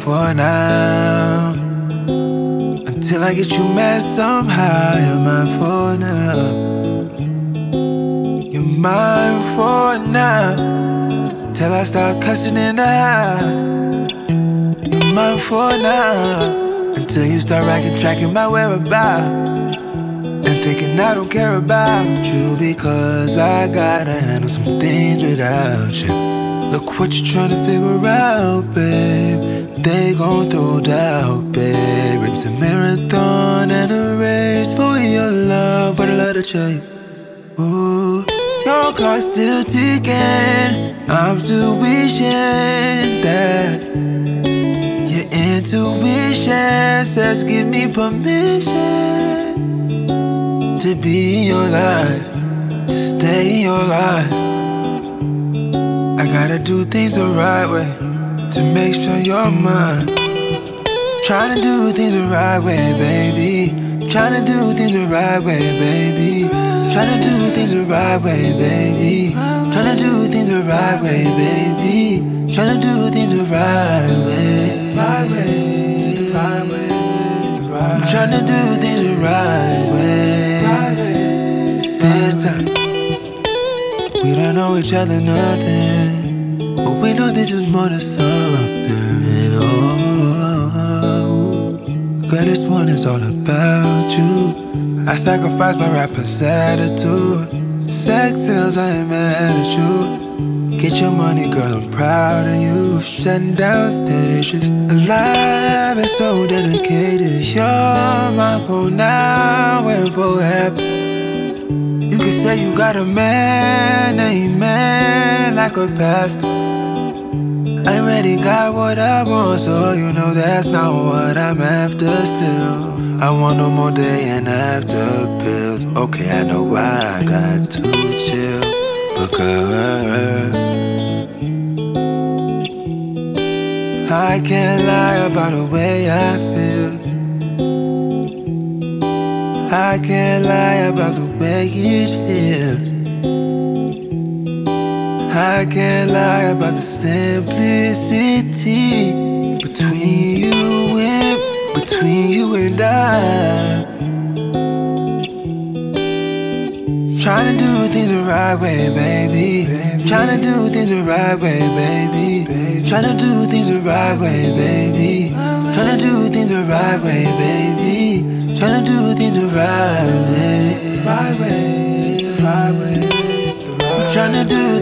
for now. Until I get you mad somehow, you're mine for now. You're mine for now. Till I start cussing in the house. You're mine for now. Until you start tracking my whereabouts and thinking I don't care about you because I gotta handle some things without you. Look what you're trying to figure out, babe. They gon' throw doubt, babe. It's a marathon and a race for your love, but I love to chase. Ooh, your clock's still ticking. I'm still wishing that your intuition says give me permission to be in your life, to stay in your life. I gotta do things the right way to make sure you're mine. Trying to do things the right way, baby. Trying to do things the right way, baby. Trying to do things the right way, baby. Trying to do things the right way, baby. Trying to do things the right way, right way, right way. I'm trying to do things the right way, right way. This time we don't know each other nothing, but we know this is more than something. Oh, girl, this one is all about you. I sacrifice my rapper's attitude. Sex tills, I ain't mad at you. Get your money, girl, I'm proud of you. Shutting down stations, alive and so dedicated. You're mine for now and forever. You can say you got a man, amen, like a pastor. I already got what I want, so you know that's not what I'm after still. I want no more day and after pills. Okay, I know why I got to chill, but girl, I can't lie about the way I feel. I can't lie about the way it feels. I can't lie about the simplicity between you and I. Trying to do things the right way, baby. Trying to do things the right way, baby. Trying to do things the right way, baby. Trying to do things the right way, baby. Trying to do things the right way, right way, right way. Trying to do